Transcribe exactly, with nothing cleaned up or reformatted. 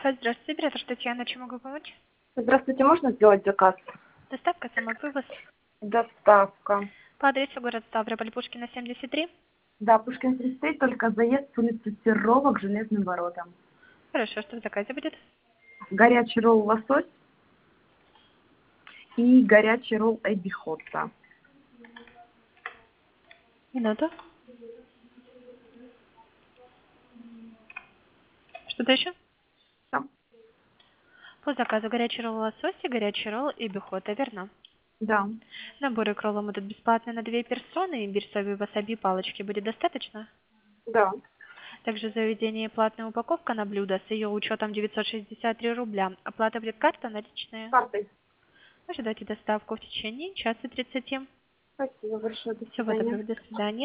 кафе, здравствуйте, оператор Татьяна, чем могу помочь? Здравствуйте, можно сделать заказ? Доставка, самовывоз. Доставка. По адресу город Ставрополь, Пушкина, семьдесят три. Да, Пушкин тридцать три, только заезд с улицы Серова к Железным воротам. Хорошо, что в заказе будет? Горячий ролл лосось и горячий ролл эбихотта. Минуту. Что-то еще? Да. По заказу горячий ролл лосось и горячий ролл и бихота, верно? Да. Наборы к роллам идут бесплатные на две персоны, имбирь, соевый, васаби, палочки будет достаточно? Да. Также в заведении платная упаковка на блюдо с ее учетом девятьсот шестьдесят три рубля. Оплата будет карта, наличные. Картой. Ожидайте доставку в течение часа тридцати. Спасибо большое. До Всего свидания. доброго, до свидания.